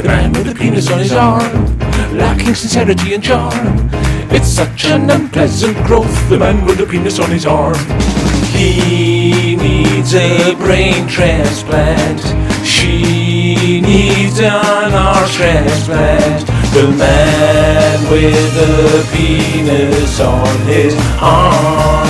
The man with the penis on his arm, lacking sincerity and charm. It's such an unpleasant growth, the man with the penis on his arm. He needs a brain transplant. She needs an arse transplant. The man with the penis on his arm.